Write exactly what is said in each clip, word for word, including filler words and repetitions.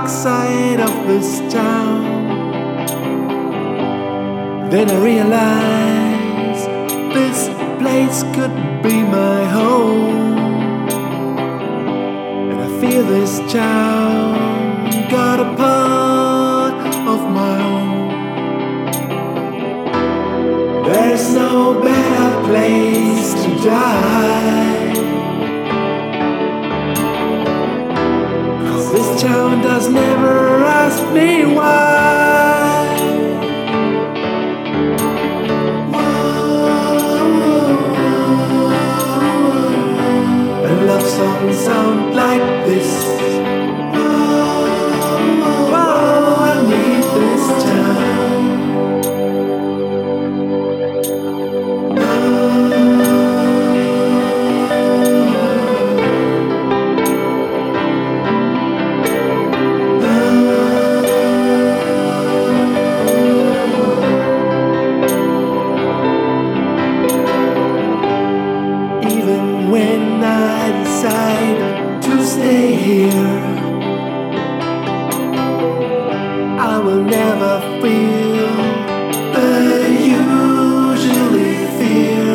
dark side of this town. Then I realized this place could be my home, and I feel this town got a part of my own. There's no better place to die, 'cause this town does never ask me why. And love songs sound like this. Whoa, I need this town. When I decide to stay here, I will never feel the usually fear.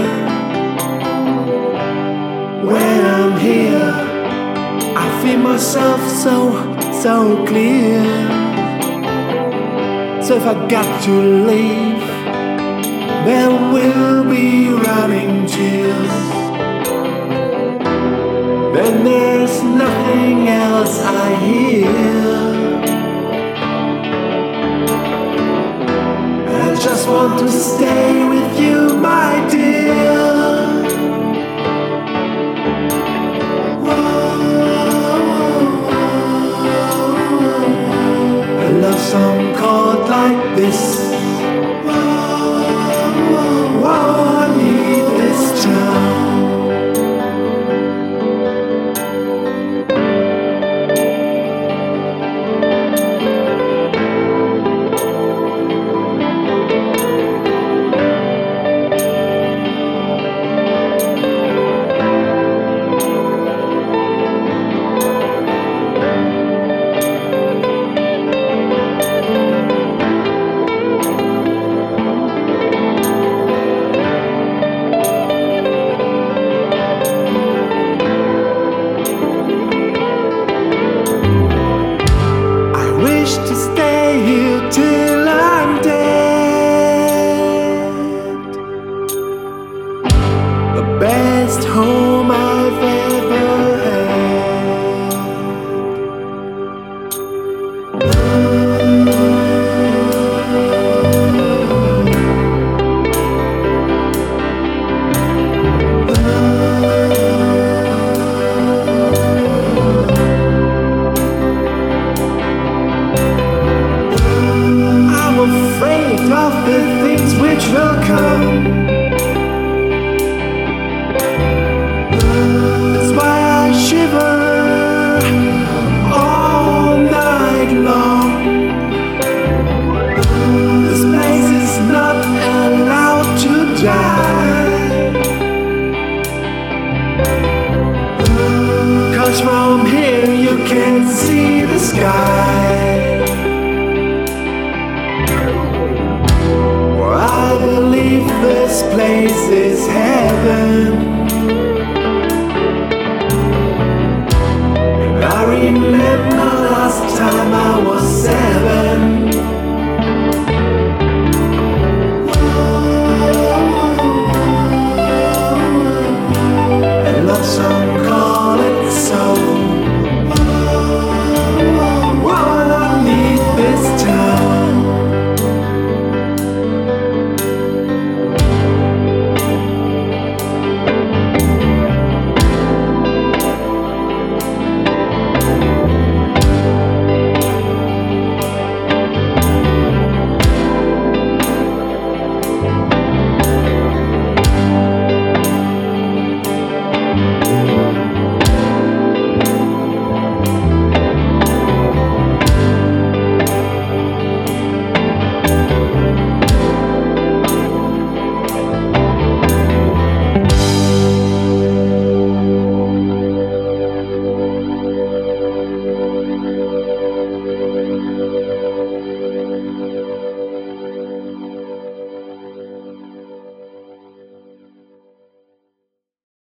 When I'm here, I feel myself so, so clear. So if I got to leave, there will be running tears. Then there's nothing else I hear. I just want to stay with you, my dear. A love song chord like this. Whoa, I need this town. To stay here till I'm dead. The best home I've ever had. Afraid of the things which will come. That's why I shiver all night long. This place is not allowed to die, 'cause from here you can see the sky. I believe this place is heaven, and I remember last time